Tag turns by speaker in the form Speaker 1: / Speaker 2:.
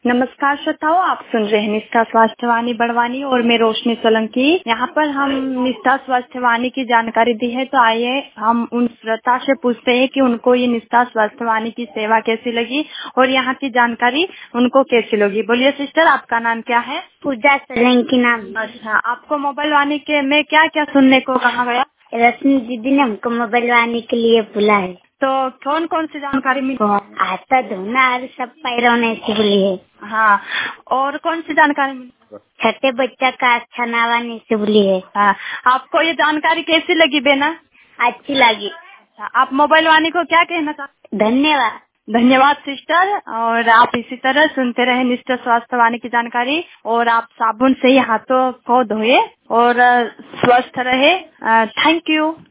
Speaker 1: नमस्कार श्रोताओं, आप सुन रहे हैं निष्ठा स्वास्थ्य वाणी बड़वानी और मैं रोशनी सोलंकी। यहाँ पर हम निष्ठा स्वास्थ्य वाणी की जानकारी दी है, तो आइए हम उन श्रोता से पूछते हैं कि उनको ये निष्ठा स्वास्थ्य वाणी की सेवा कैसी लगी और यहाँ की जानकारी उनको कैसी लगी। बोलिए सिस्टर, आपका नाम क्या है?
Speaker 2: पूजा सोलंकी नाम।
Speaker 1: अच्छा, आपको मोबाइल वाणी के में क्या क्या सुनने को कहा गया?
Speaker 2: रश्मि दीदी ने हमको मोबाइल वाणी के लिए बुला है।
Speaker 1: तो कौन कौन सी जानकारी मिली?
Speaker 2: आता धोना और सब पैरों ने से बोली है।
Speaker 1: हाँ, और कौन सी जानकारी मिली?
Speaker 2: छठे बच्चा का अच्छा नावाने से बोली है।
Speaker 1: हाँ, आपको ये जानकारी कैसी लगी बेना?
Speaker 2: अच्छी लगी।
Speaker 1: अच्छा, आप मोबाइल वाणी को क्या कहना चाहते?
Speaker 2: धन्यवाद।
Speaker 1: धन्यवाद सिस्टर। और आप इसी तरह सुनते रहे निष्ठा स्वास्थ्य वाणी की जानकारी, और आप साबुन से ही हाथों को धोए और स्वस्थ रहे। Thank you.